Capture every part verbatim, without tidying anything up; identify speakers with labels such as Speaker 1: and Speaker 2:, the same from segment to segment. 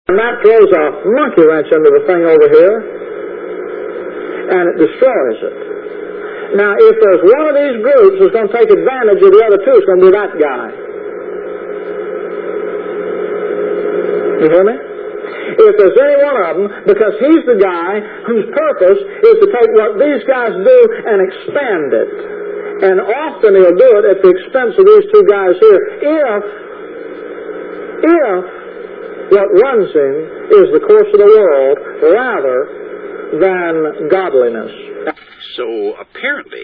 Speaker 1: And that throws a monkey wrench into the thing over here, and it destroys it. Now, if there's one of these groups that's going to take advantage of the other two, it's going to be that guy. You hear me? If there's any one of them, because he's the guy whose purpose is to take what these guys do and expand it. And often he'll do it at the expense of these two guys here, if, if what runs him is the course of the world rather than godliness.
Speaker 2: So apparently,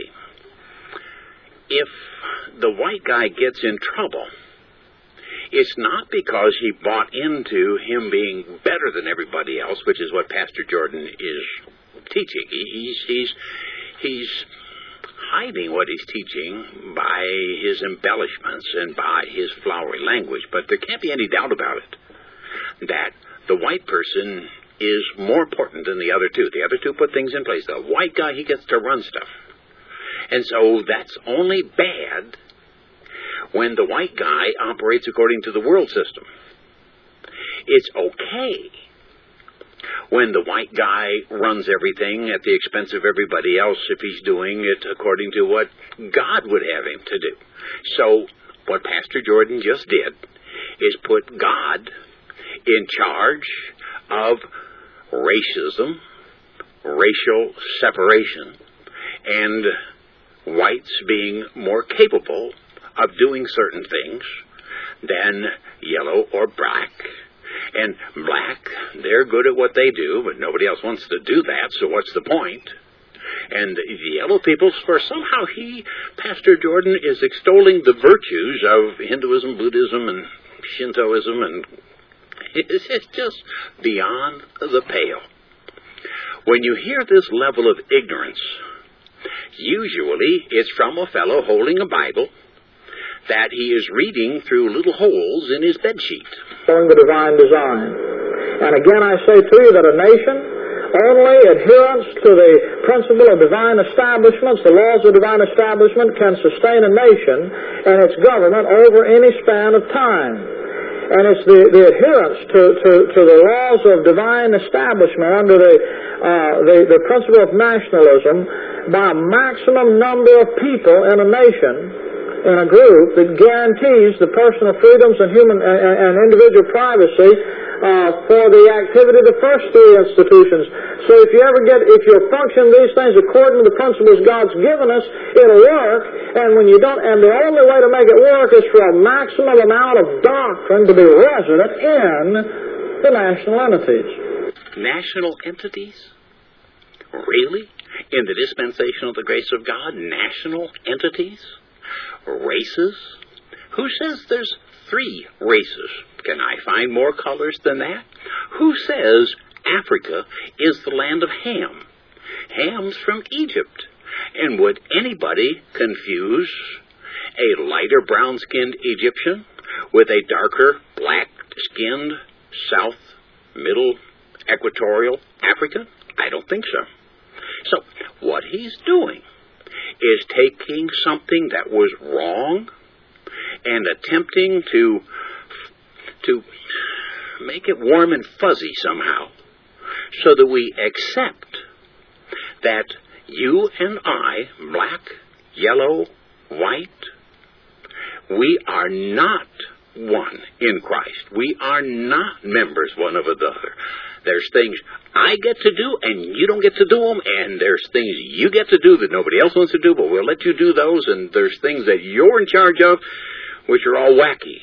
Speaker 2: if the white guy gets in trouble, it's not because he bought into him being better than everybody else, which is what Pastor Jordan is teaching. He's, he's, he's hiding what he's teaching by his embellishments and by his flowery language. But there can't be any doubt about it, that the white person is more important than the other two. The other two put things in place. The white guy, he gets to run stuff. And so that's only bad when the white guy operates according to the world system. It's okay when the white guy runs everything at the expense of everybody else if he's doing it according to what God would have him to do. So what Pastor Jordan just did is put God in charge of racism, racial separation, and whites being more capable of doing certain things than yellow or black. And black, they're good at what they do, but nobody else wants to do that, so what's the point? And the yellow people, for somehow he, Pastor Jordan, is extolling the virtues of Hinduism, Buddhism, and Shintoism, and it's, it's just beyond the pale. When you hear this level of ignorance, usually it's from a fellow holding a Bible that he is reading through little holes in his bedsheet.
Speaker 1: Showing the divine design. And again I say to you that a nation, only adherence to the principle of divine establishments, the laws of divine establishment, can sustain a nation and its government over any span of time. And it's the, the adherence to, to, to the laws of divine establishment under the, uh, the, the principle of nationalism by a maximum number of people in a nation, in a group, that guarantees the personal freedoms and human and, and individual privacy uh, for the activity of the first three institutions. So if you ever get, if you're functioning these things according to the principles God's given us, it'll work. And when you don't, and the only way to make it work is for a maximum amount of doctrine to be resident in the national entities.
Speaker 2: National entities? Really? In the dispensation of the grace of God, national entities? Races? Who says there's three races? Can I find more colors than that? Who says Africa is the land of Ham? Ham's from Egypt. And would anybody confuse a lighter brown-skinned Egyptian with a darker black-skinned South, Middle, Equatorial African? I don't think so. So, what he's doing is taking something that was wrong and attempting to to make it warm and fuzzy somehow, so that we accept that you and I, black, yellow, white, we are not one in Christ. We are not members one of another. There's things I get to do and you don't get to do them, and there's things you get to do that nobody else wants to do, but we'll let you do those, and there's things that you're in charge of which are all wacky.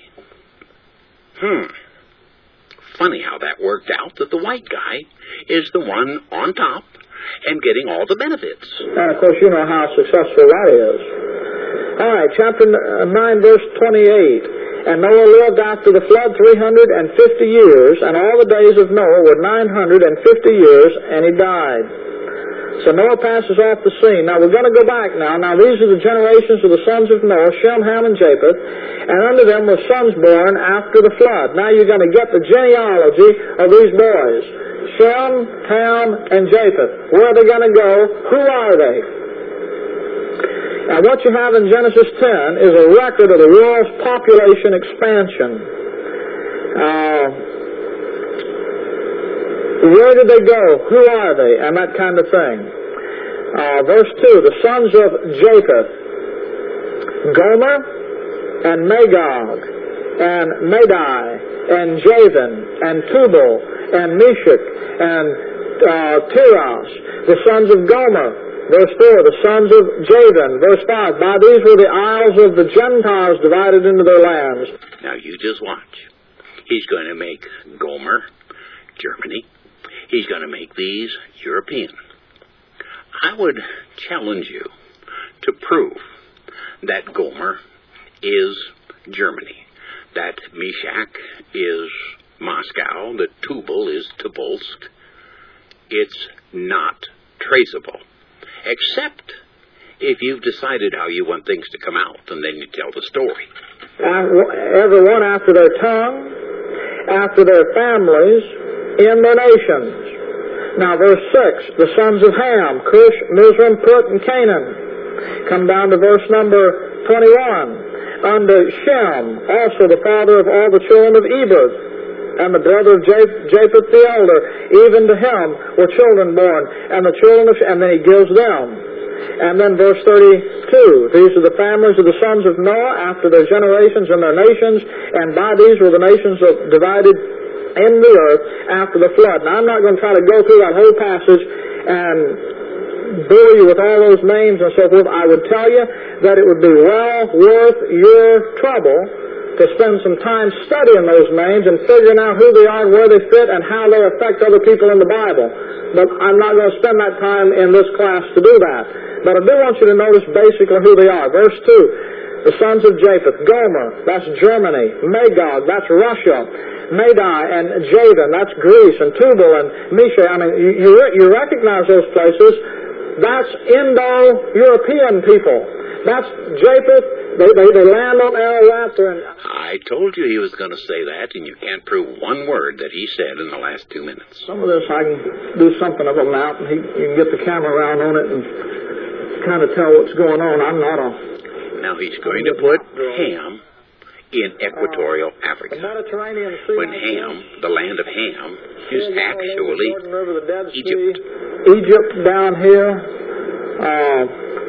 Speaker 2: Hmm. Funny how that worked out, that the white guy is the one on top and getting all the benefits.
Speaker 1: And of course you know how successful that is. All right, chapter nine, verse twenty-eight. And Noah lived after the flood three hundred fifty years, and all the days of Noah were nine hundred fifty years, and he died. So Noah passes off the scene. Now we're going to go back now. Now these are the generations of the sons of Noah, Shem, Ham, and Japheth, and unto them were sons born after the flood. Now you're going to get the genealogy of these boys. Shem, Ham, and Japheth. Where are they going to go? Who are they? Now, what you have in Genesis ten is a record of the world's population expansion. Uh, Where did they go? Who are they? And that kind of thing. Uh, verse two, the sons of Japheth, Gomer and Magog and Madai and Javan and Tubal and Meshach and uh, Tiras, the sons of Gomer. Verse four, the sons of Javan. Verse five, by these were the isles of the Gentiles divided into their lands.
Speaker 2: Now you just watch. He's going to make Gomer, Germany. He's going to make these European. I would challenge you to prove that Gomer is Germany, that Meshach is Moscow, that Tubal is Tobolsk. It's not traceable, except if you've decided how you want things to come out, and then you tell the story.
Speaker 1: Everyone after their tongue, after their families, in their nations. Now, verse six, the sons of Ham, Cush, Mizraim, Put, and Canaan. Come down to verse number twenty-one. Unto Shem, also the father of all the children of Eber, and the brother of Japheth the elder, even to him were children born, and the children of Shem, and then he gives them. And then verse thirty-two, these are the families of the sons of Noah after their generations and their nations, and by these were the nations of divided in the earth after the flood. Now, I'm not going to try to go through that whole passage and bore you with all those names and so forth. I would tell you that it would be well worth your trouble to spend some time studying those names and figuring out who they are and where they fit and how they affect other people in the Bible. But I'm not going to spend that time in this class to do that. But I do want you to notice basically who they are. Verse two, the sons of Japheth, Gomer, that's Germany, Magog, that's Russia, Madai and Javan, that's Greece, and Tubal and Meshach. I mean, you, you recognize those places. That's Indo-European people. That's Japheth. They, they, they land on Ararat. And
Speaker 2: I told you he was going to say that, and you can't prove one word that he said in the last two minutes.
Speaker 1: Some of this I can do something of a map, and he, you can get the camera around on it and kind of tell what's going on. I'm not a...
Speaker 2: Now he's going to put Ham in equatorial
Speaker 1: uh,
Speaker 2: Africa.
Speaker 1: Mediterranean Sea,
Speaker 2: when Ham, the land of Ham, is actually
Speaker 1: River, the Dead
Speaker 2: Egypt.
Speaker 1: Sea, Egypt down here. Uh,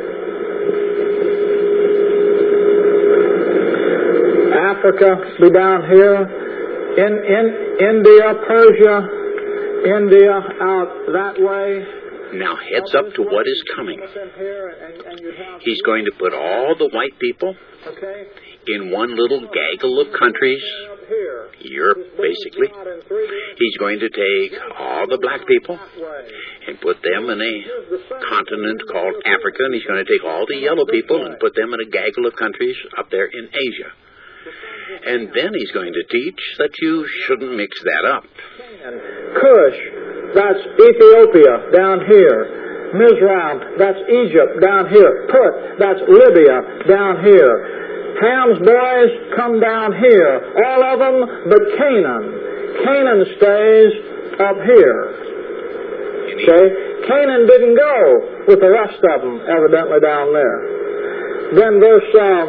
Speaker 1: Africa be down here. In, in India, Persia, India out that way.
Speaker 2: Now heads up to what is coming. He's going to put all the white people in one little gaggle of countries, Europe basically. He's going to take all the black people and put them in a continent called Africa, and he's going to take all the yellow people and put them in a gaggle of countries up there in Asia. And then he's going to teach that you shouldn't mix that up.
Speaker 1: Cush, that's Ethiopia down here. Mizraim, that's Egypt down here. Put, that's Libya down here. Ham's boys come down here. All of them but Canaan. Canaan stays up here. Okay? Canaan didn't go with the rest of them, evidently, down there. Then verse uh,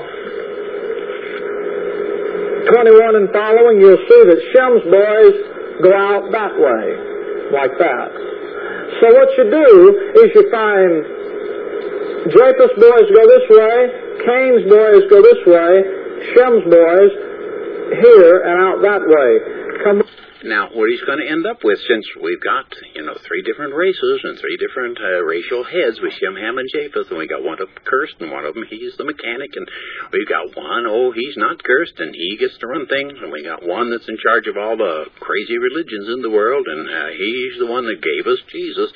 Speaker 1: twenty-one and following, you'll see that Shem's boys go out that way, like that. So what you do is you find Japheth's boys go this way, Cain's boys go this way, Shem's boys here and out that way. Come
Speaker 2: Now, what he's going to end up with, since we've got, you know, three different races and three different uh, racial heads with Shem, Ham, and Japheth, and we got one of them cursed, and one of them, he's the mechanic, and we've got one, oh, he's not cursed, and he gets to run things, and we got one that's in charge of all the crazy religions in the world, and uh, he's the one that gave us Jesus.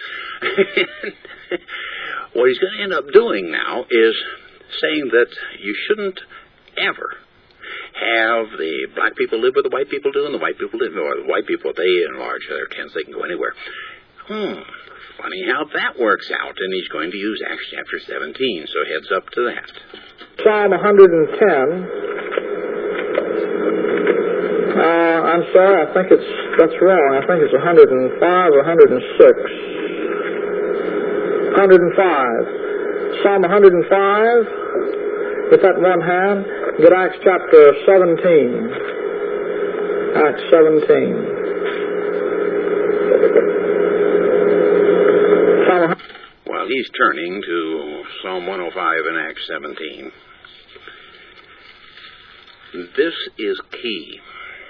Speaker 2: What he's going to end up doing now is saying that you shouldn't ever have the black people live where the white people do, and the white people live, or the white people, they enlarge their tents, they can go anywhere. Hmm, funny how that works out, and he's going to use Acts chapter seventeen, so heads up to that.
Speaker 1: Psalm one hundred ten. Uh, I'm sorry, I think it's, that's wrong. I think it's one hundred five or one hundred six. one hundred five. Psalm one hundred five. With that one hand, get Acts chapter seventeen. Acts seventeen.
Speaker 2: please turning to Psalm one oh five and Acts seventeen. This is key.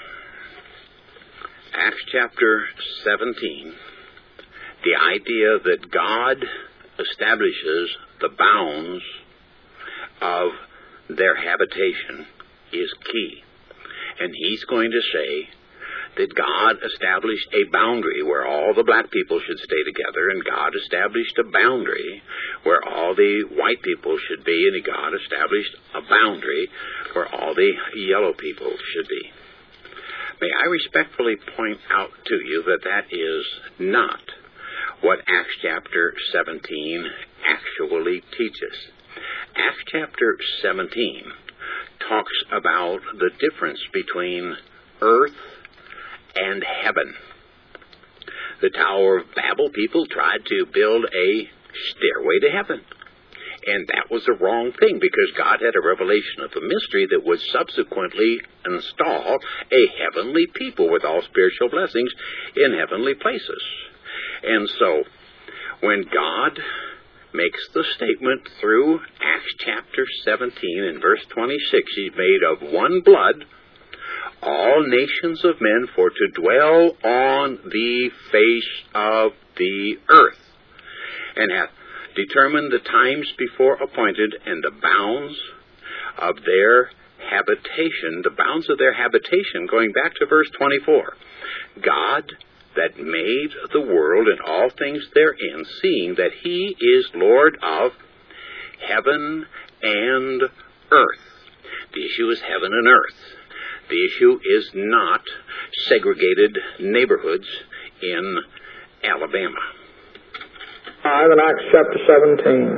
Speaker 2: Acts chapter seventeen, the idea that God establishes the bounds of their habitation is key. And he's going to say that God established a boundary where all the black people should stay together, and God established a boundary where all the white people should be, and God established a boundary where all the yellow people should be. May I respectfully point out to you that that is not what Acts chapter seventeen actually teaches. Acts chapter seventeen talks about the difference between earth and heaven. The Tower of Babel people tried to build a stairway to heaven. And that was the wrong thing, because God had a revelation of a mystery that would subsequently install a heavenly people with all spiritual blessings in heavenly places. And so, when God makes the statement through Acts chapter seventeen and verse twenty-six, he's made of one blood all nations of men for to dwell on the face of the earth, and hath determined the times before appointed and the bounds of their habitation, the bounds of their habitation, going back to verse twenty-four. God that made the world and all things therein, seeing that he is Lord of heaven and earth. The issue is heaven and earth. The issue is not segregated neighborhoods in Alabama.
Speaker 1: five in Acts chapter seventeen.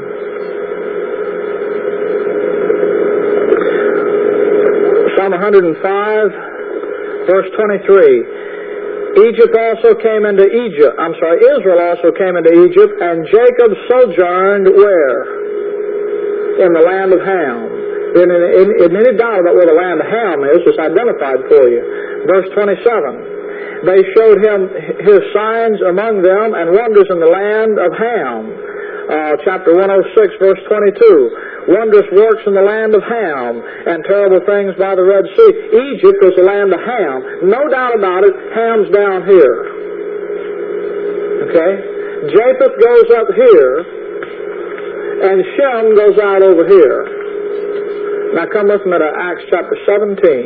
Speaker 1: Psalm one hundred five, verse twenty-three. Egypt also came into Egypt. I'm sorry, Israel also came into Egypt, and Jacob sojourned where? In the land of Ham. In, in, in any doubt about where the land of Ham is, it's identified for you. Verse twenty-seven. They showed him his signs among them and wonders in the land of Ham. Uh, chapter one oh six, verse twenty-two. Wondrous works in the land of Ham, and terrible things by the Red Sea. Egypt was the land of Ham. No doubt about it, Ham's down here. Okay? Japheth goes up here, and Shem goes out over here. Now come with me to Acts chapter seventeen.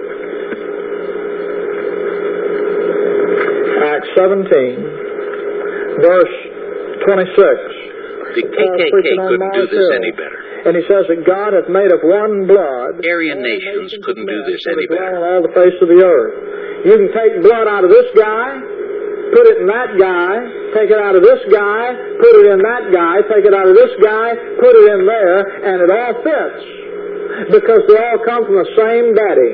Speaker 1: Acts seventeen, verse twenty-six.
Speaker 2: The K K K couldn't do this any better.
Speaker 1: And he says that God hath made of one blood.
Speaker 2: Aryan nations couldn't do this any better.
Speaker 1: On all the face of the earth. You can take blood out of this guy, put it in that guy, take it out of this guy, put it in that guy, take it out of this guy, put it in there, and it all fits. Because they all come from the same daddy.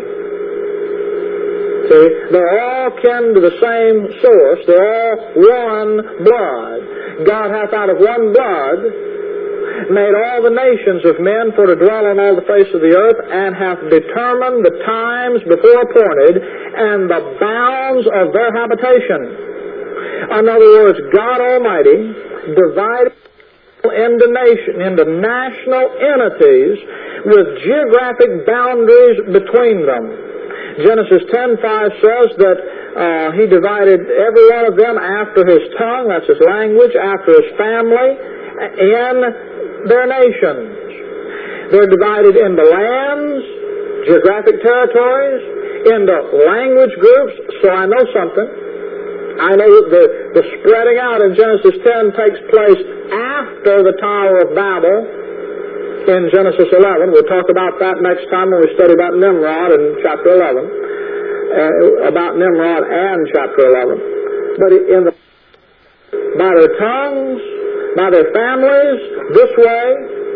Speaker 1: See, they're all kin to the same source. They're all one blood. God hath out of one blood made all the nations of men for to dwell on all the face of the earth, and hath determined the times before appointed and the bounds of their habitation. In other words, God Almighty divided into nation, into national entities with geographic boundaries between them. Genesis ten five says that uh, he divided every one of them after his tongue, that's his language, after his family, in their nations. They're divided into lands, geographic territories, into language groups. So I know something. I know that the, the spreading out in Genesis ten takes place after the Tower of Babel in Genesis eleven. We'll talk about that next time when we study about Nimrod in chapter eleven. Uh, about Nimrod and chapter eleven. But in the, by their tongues, by their families, this way,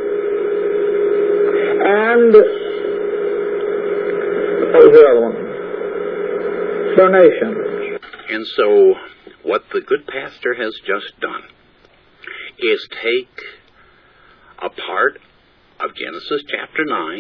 Speaker 1: and what was the other one? Their nations.
Speaker 2: And so, what the good pastor has just done is take a part of Genesis chapter nine,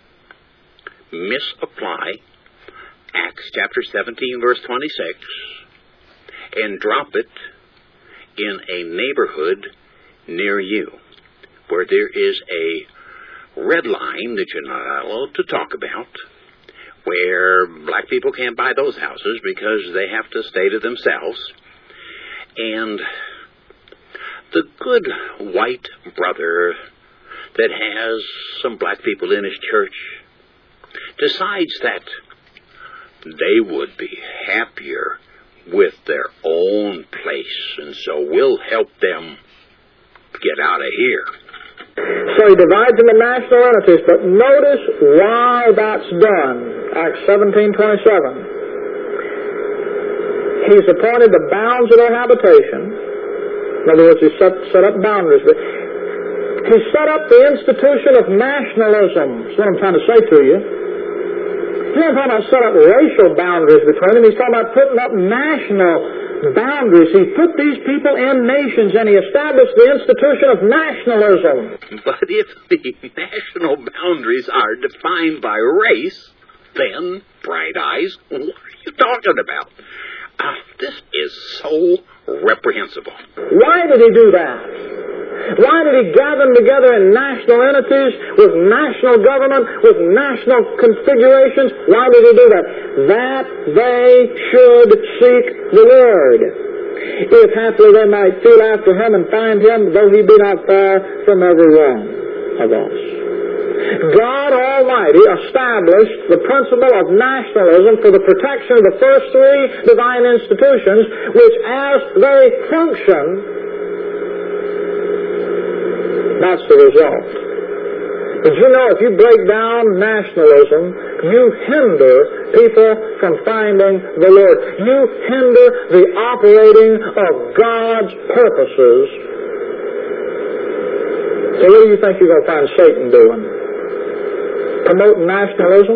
Speaker 2: misapply Acts chapter seventeen, verse twenty-six, and drop it in a neighborhood near you where there is a red line that you're not allowed to talk about, where black people can't buy those houses because they have to stay to themselves, and the good white brother that has some black people in his church decides that they would be happier with their own place, and so we'll help them get out of here.
Speaker 1: So he divides them in national entities, but notice why that's done. Acts seventeen twenty-seven. He's appointed the bounds of their habitation. In other words, he set, set up boundaries. But he set up the institution of nationalism. That's what I'm trying to say to you. He's not talking about set up racial boundaries between them. He's talking about putting up national boundaries. He put these people in nations, and he established the institution of nationalism.
Speaker 2: But if the national boundaries are defined by race, then, bright eyes, what are you talking about? Uh, this is so reprehensible.
Speaker 1: Why did he do that? Why did he gather them together in national entities with national government, with national configurations? Why did he do that? That they should seek the Lord. If haply they might feel after him and find him, though he be not far from every one of us. God Almighty established the principle of nationalism for the protection of the first three divine institutions, which as they function, that's the result. Did you know if you break down nationalism, you hinder people from finding the Lord. You hinder the operating of God's purposes. So what do you think you're going to find Satan doing? Promoting nationalism?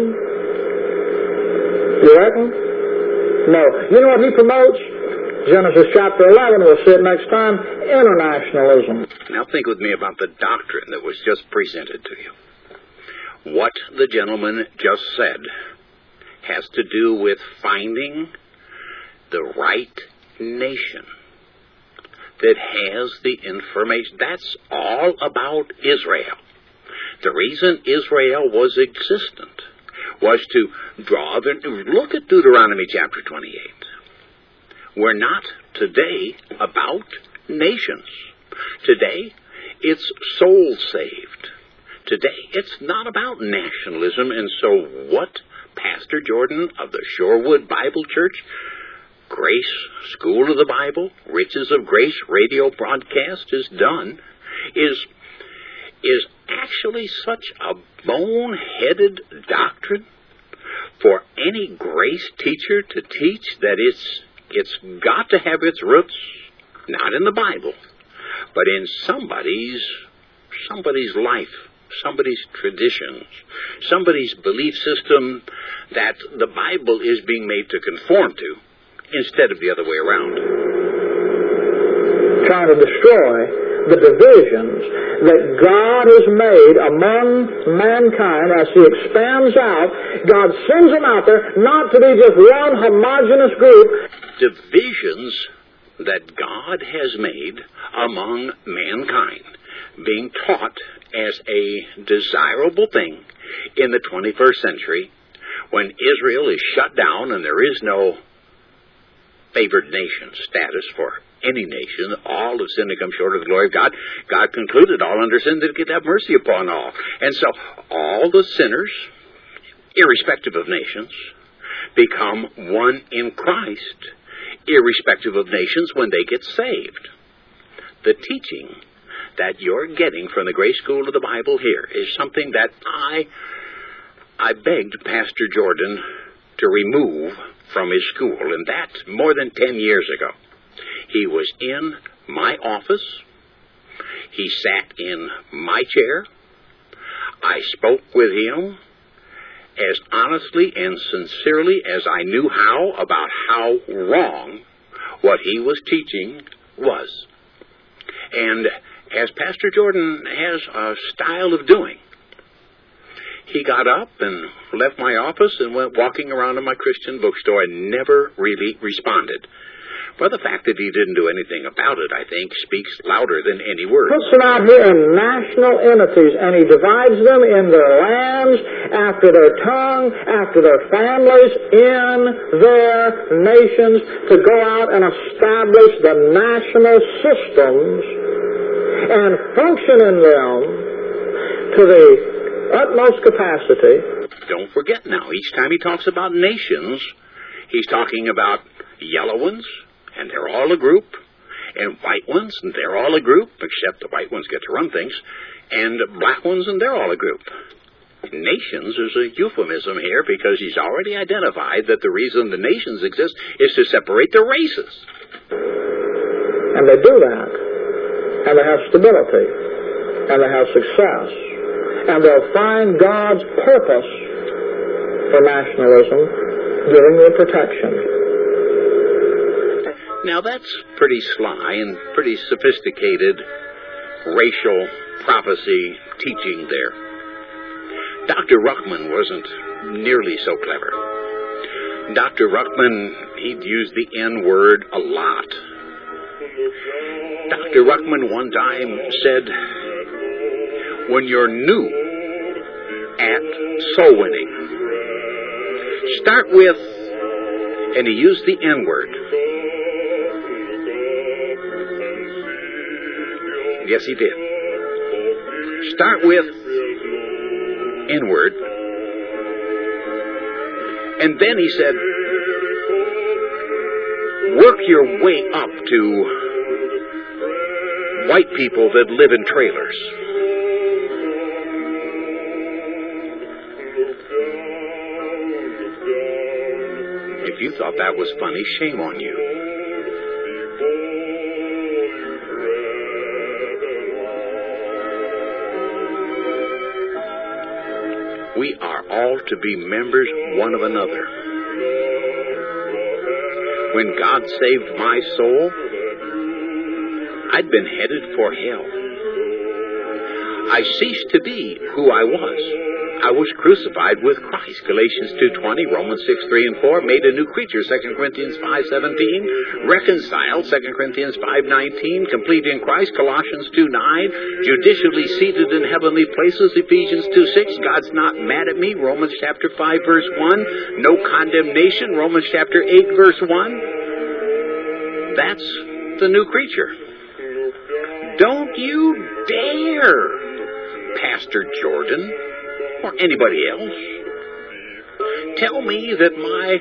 Speaker 1: You reckon? No. You know what he promotes? Genesis chapter eleven, we'll see it next time, internationalism.
Speaker 2: Now think with me about the doctrine that was just presented to you. What the gentleman just said has to do with finding the right nation that has the information. That's all about Israel. The reason Israel was existent was to draw the... Look at Deuteronomy chapter twenty-eight. We're not today about nations. Today, it's soul saved. Today, it's not about nationalism. And so what Pastor Jordan of the Shorewood Bible Church, Grace School of the Bible, Riches of Grace radio broadcast has done is, is actually such a bone-headed doctrine for any grace teacher to teach that it's It's got to have its roots, not in the Bible, but in somebody's somebody's life, somebody's traditions, somebody's belief system that the Bible is being made to conform to, instead of the other way around.
Speaker 1: Trying to destroy the divisions that God has made among mankind as He expands out. God sends them out there not to be just one homogeneous group.
Speaker 2: Divisions that God has made among mankind being taught as a desirable thing in the twenty-first century when Israel is shut down and there is no favored nation status for any nation. All have sinned and come short of the glory of God. God concluded all under sin that He could have mercy upon all. And so all the sinners, irrespective of nations, become one in Christ, irrespective of nations, when they get saved. The teaching that you're getting from the Grace School of the Bible here is something that I I begged Pastor Jordan to remove from his school, and that's more than ten years ago. He was in my office. He sat in my chair. I spoke with him as honestly and sincerely as I knew how about how wrong what he was teaching was. And as Pastor Jordan has a style of doing, he got up and left my office and went walking around in my Christian bookstore and never really responded. Well, the fact that he didn't do anything about it, I think, speaks louder than any word.
Speaker 1: Puts them out here in national entities, and he divides them in their lands, after their tongue, after their families, in their nations, to go out and establish the national systems and function in them to the utmost capacity.
Speaker 2: Don't forget now, each time he talks about nations, he's talking about yellow ones, and they're all a group, and white ones, and they're all a group, except the white ones get to run things, and black ones, and they're all a group. Nations is a euphemism here because he's already identified that the reason the nations exist is to separate the races.
Speaker 1: And they do that, and they have stability, and they have success, and they'll find God's purpose for nationalism, giving them protection.
Speaker 2: Now, that's pretty sly and pretty sophisticated racial prophecy teaching there. Doctor Ruckman wasn't nearly so clever. Doctor Ruckman, he'd use the N-word a lot. Doctor Ruckman one time said, when you're new at soul winning, start with, and he used the N-word. Yes, he did. Start with N-word. And then he said, work your way up to white people that live in trailers. If you thought that was funny, shame on you. We are all to be members one of another. When God saved my soul, I'd been headed for hell. I ceased to be who I was. I was crucified with Christ. Galatians two twenty, Romans six three and four, made a new creature, Second Corinthians five seventeen, reconciled, Second Corinthians five nineteen, complete in Christ, Colossians two nine, judicially seated in heavenly places, Ephesians two six, God's not mad at me, Romans chapter five verse one, no condemnation, Romans chapter eight verse one. That's the new creature. Don't you dare, Pastor Jordan, or anybody else, tell me that my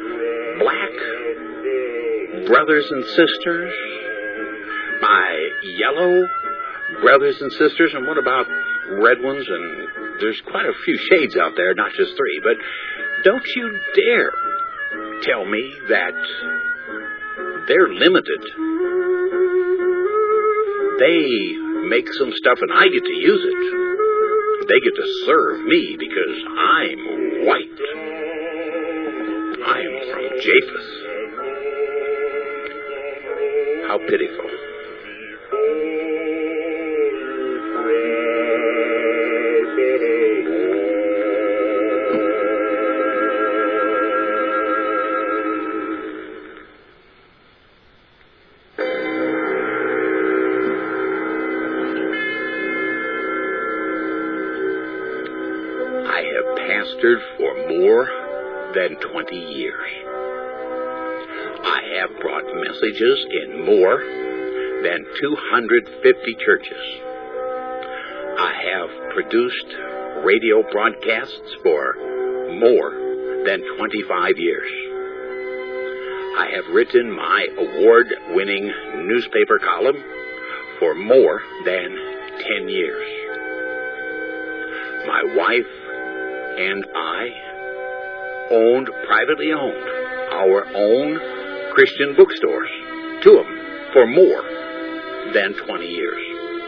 Speaker 2: black brothers and sisters, my yellow brothers and sisters, and what about red ones? And there's quite a few shades out there, not just three, but don't you dare tell me that they're limited. They make some stuff and I get to use it. They get to serve me because I'm white. I'm from Japheth. How pitiful. For more than twenty years. I have brought messages in more than two hundred fifty churches. I have produced radio broadcasts for more than twenty-five years. I have written my award-winning newspaper column for more than ten years. My wife and I owned, privately owned, our own Christian bookstores, two of them, for more than twenty years.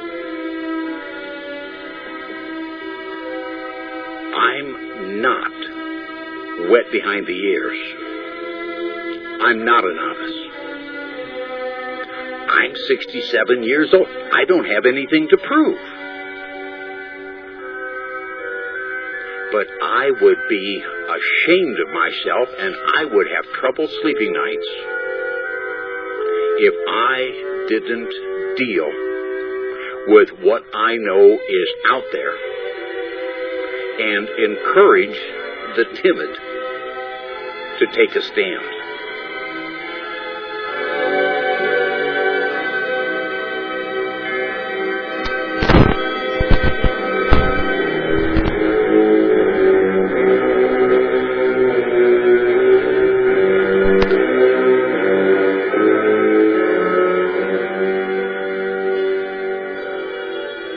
Speaker 2: I'm not wet behind the ears. I'm not a novice. I'm sixty-seven years old. I don't have anything to prove. But I would be ashamed of myself, and I would have trouble sleeping nights if I didn't deal with what I know is out there and encourage the timid to take a stand.